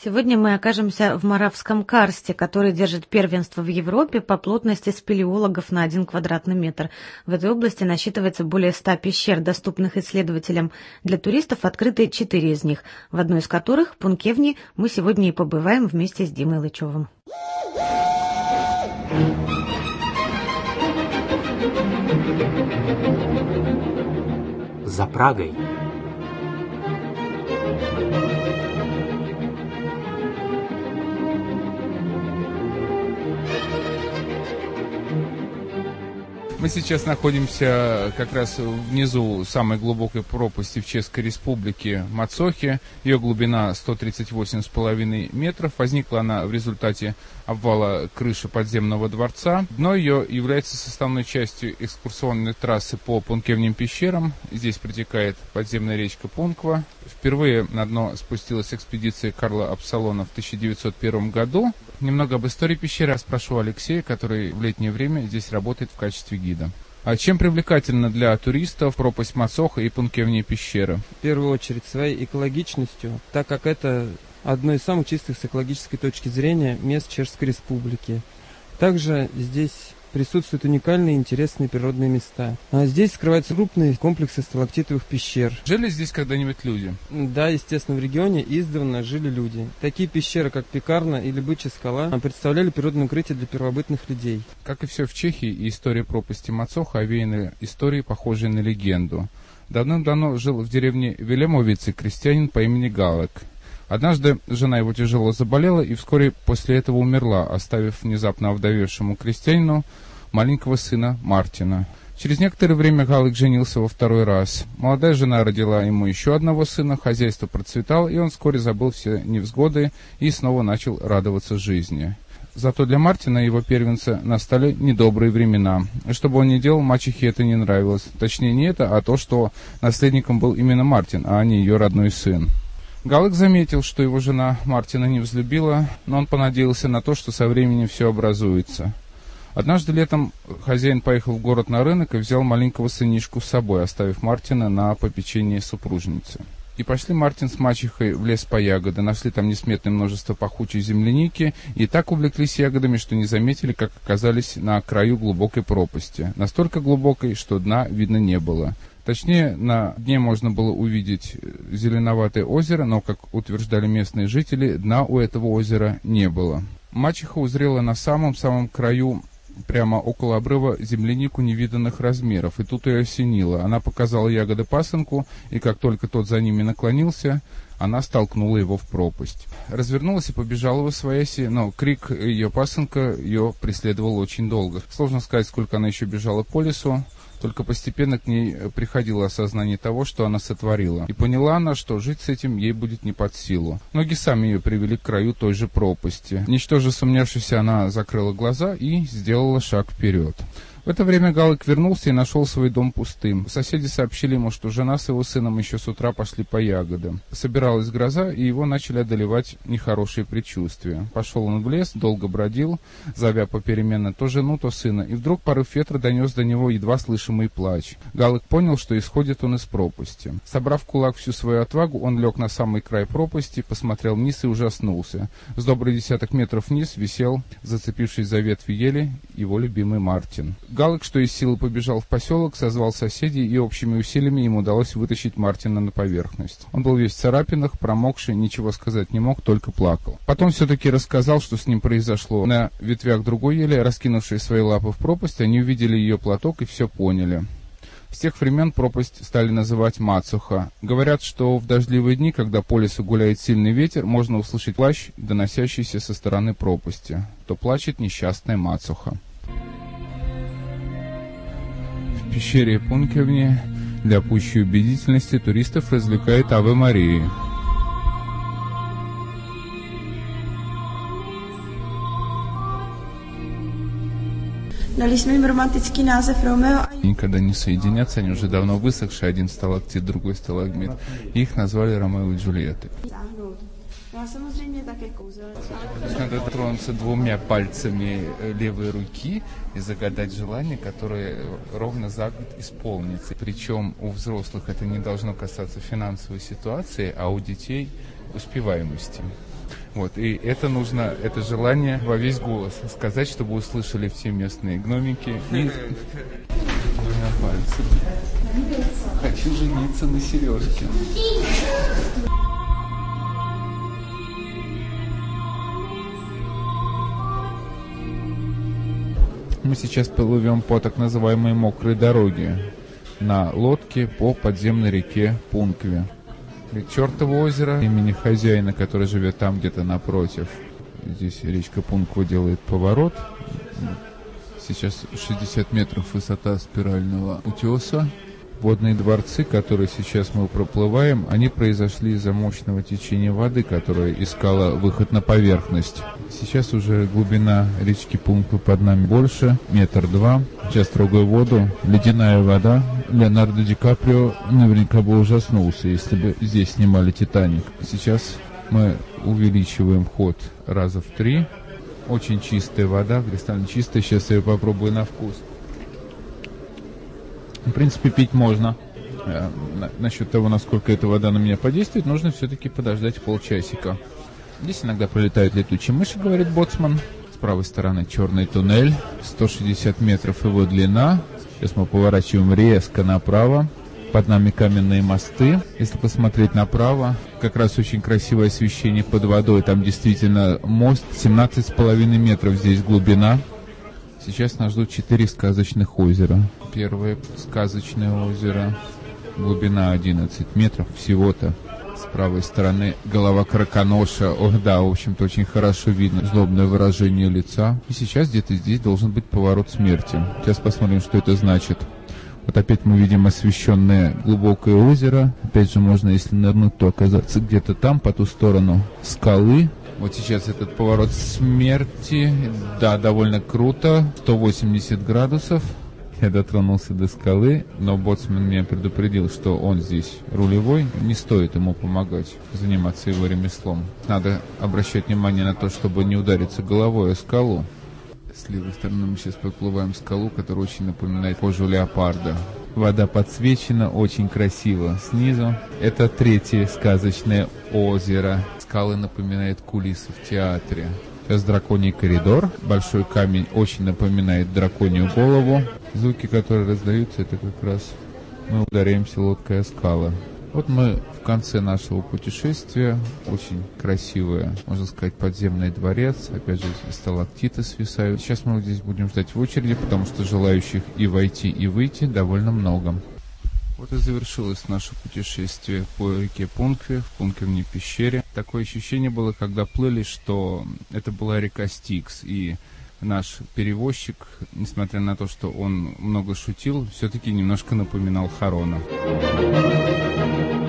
Сегодня мы окажемся в Моравском карсте, который держит первенство в Европе по плотности спелеологов на 1 квадратный метр. В этой области насчитывается более 100 пещер, доступных исследователям. Для туристов открыты 4 из них, в одной из которых, Пункевни, мы сегодня и побываем вместе с Димой Лычевым. За Прагой. Мы сейчас находимся как раз внизу самой глубокой пропасти в Чешской Республике Мацохи. Ее глубина 138,5 метров. Возникла она в результате обвала крыши подземного дворца. Дно ее является составной частью экскурсионной трассы по Пункевним пещерам. Здесь протекает подземная речка Пунква. Впервые на дно спустилась экспедиция Карла Апсалона в 1901 году. Немного об истории пещеры я спрошу Алексея, который в летнее время здесь работает в качестве гида. А чем привлекательна для туристов пропасть Мацоха и Пункевни пещеры? В первую очередь своей экологичностью, так как это одно из самых чистых с экологической точки зрения мест Чешской Республики. Также здесь присутствуют уникальные и интересные природные места. Здесь скрываются крупные комплексы сталактитовых пещер. Жили здесь когда-нибудь люди? Да, естественно, в регионе издавна жили люди. Такие пещеры, как Пекарна или Бычья скала, представляли природное укрытие для первобытных людей. Как и все в Чехии, история пропасти Мацоха овеяна историей, похожей на легенду. Давным-давно жил в деревне Велемовицы крестьянин по имени Галек. Однажды жена его тяжело заболела и вскоре после этого умерла, оставив внезапно овдовевшему крестьянину маленького сына Мартина. Через некоторое время Галек женился во второй раз. Молодая жена родила ему еще одного сына, хозяйство процветало, и он вскоре забыл все невзгоды и снова начал радоваться жизни. Зато для Мартина и его первенца настали недобрые времена. И что бы он ни делал, мачехе это не нравилось. Точнее не это, а то, что наследником был именно Мартин, а не ее родной сын. Галек заметил, что его жена Мартина не взлюбила, но он понадеялся на то, что со временем все образуется. Однажды летом хозяин поехал в город на рынок и взял маленького сынишку с собой, оставив Мартина на попечение супружницы. И пошли Мартин с мачехой в лес по ягоды, нашли там несметное множество пахучей земляники и так увлеклись ягодами, что не заметили, как оказались на краю глубокой пропасти. Настолько глубокой, что дна видно не было. Точнее, на дне можно было увидеть зеленоватое озеро, но, как утверждали местные жители, дна у этого озера не было. Мачеха узрела на самом-самом краю, прямо около обрыва, землянику невиданных размеров, и тут ее осенило. Она показала ягоды пасынку, и как только тот за ними наклонился, она столкнула его в пропасть. Развернулась и побежала восвояси, но крик ее пасынка ее преследовал очень долго. Сложно сказать, сколько она еще бежала по лесу. Только постепенно к ней приходило осознание того, что она сотворила. И поняла она, что жить с этим ей будет не под силу. Ноги сами ее привели к краю той же пропасти. Ничтоже сомневшись, она закрыла глаза и сделала шаг вперед. В это время Галек вернулся и нашел свой дом пустым. Соседи сообщили ему, что жена с его сыном еще с утра пошли по ягодам. Собиралась гроза, и его начали одолевать нехорошие предчувствия. Пошел он в лес, долго бродил, зовя попеременно то жену, то сына, и вдруг порыв ветра донес до него едва слышимый плач. Галек понял, что исходит он из пропасти. Собрав в кулак всю свою отвагу, он лег на самый край пропасти, посмотрел вниз и ужаснулся. С добрый десяток метров вниз висел, зацепившись за ветви ели, его любимый Мартин. Галек, что из силы, побежал в поселок, созвал соседей, и общими усилиями ему удалось вытащить Мартина на поверхность. Он был весь в царапинах, промокший, ничего сказать не мог, только плакал. Потом все-таки рассказал, что с ним произошло. На ветвях другой ели, раскинувшей свои лапы в пропасть, они увидели ее платок и все поняли. С тех времен пропасть стали называть Мацоха. Говорят, что в дождливые дни, когда по лесу гуляет сильный ветер, можно услышать плач, доносящийся со стороны пропасти. То плачет несчастная Мацоха. В пещере Пункевни для пущей убедительности туристов развлекает Аве Марии. Никогда не соединятся, они уже давно высохшие, один сталактит, другой сталагмит. Их назвали Ромео и Джульеттой. Надо тронуться двумя пальцами левой руки и загадать желание, которое ровно за год исполнится. Причем у взрослых это не должно касаться финансовой ситуации, а у детей успеваемости. Вот, и это нужно, это желание во весь голос сказать, чтобы услышали все местные гномики. И... Хочу жениться на Сережке. Мы сейчас плывем по так называемой мокрой дороге на лодке по подземной реке Пункве. Чертово озеро имени хозяина, который живет там где-то напротив. Здесь речка Пунква делает поворот. Сейчас 60 метров высота спирального утеса. Водные дворцы, которые сейчас мы проплываем, они произошли из-за мощного течения воды, которое искало выход на поверхность. Сейчас уже глубина речки Пунквы под нами больше, 1-2 метра. Сейчас трогаю воду, ледяная вода. Леонардо Ди Каприо наверняка бы ужаснулся, если бы здесь снимали «Титаник». Сейчас мы увеличиваем ход раза в 3. Очень чистая вода, кристально чистая. Сейчас я ее попробую на вкус. В принципе, пить можно. Насчет того, насколько эта вода на меня подействует, нужно все-таки подождать полчасика. Здесь иногда пролетают летучие мыши, говорит боцман. С правой стороны черный туннель, 160 метров его длина. Сейчас мы поворачиваем резко направо. Под нами каменные мосты. Если посмотреть направо, как раз очень красивое освещение под водой. Там действительно мост, 17,5 метров здесь глубина. Сейчас нас ждут 4 сказочных озера. Первое сказочное озеро, глубина 11 метров всего-то. С правой стороны голова краконоша. Ох, да, в общем-то, очень хорошо видно злобное выражение лица. И сейчас где-то здесь должен быть поворот смерти. Сейчас посмотрим, что это значит. Вот опять мы видим освещенное глубокое озеро. Опять же, можно, если нырнуть, то оказаться где-то там, по ту сторону скалы. Вот сейчас этот поворот смерти. Да, довольно круто. 180 градусов. Я дотронулся до скалы, но боцман меня предупредил, что он здесь рулевой. Не стоит ему помогать заниматься его ремеслом. Надо обращать внимание на то, чтобы не удариться головой о скалу. С левой стороны мы сейчас проплываем скалу, которая очень напоминает кожу леопарда. Вода подсвечена, очень красиво снизу. Это третье сказочное озеро. Скалы напоминают кулисы в театре. Сейчас драконий коридор. Большой камень очень напоминает драконью голову. Звуки, которые раздаются, это как раз мы ударяемся лодкой о скалы. Вот мы в конце нашего путешествия. Очень красивый, можно сказать, подземный дворец. Опять же, сталактиты свисают. Сейчас мы здесь будем ждать в очереди, потому что желающих и войти, и выйти довольно много. Вот и завершилось наше путешествие по реке Пункве, в Пунквенной пещере. Такое ощущение было, когда плыли, что это была река Стикс. И наш перевозчик, несмотря на то, что он много шутил, все-таки немножко напоминал Харона.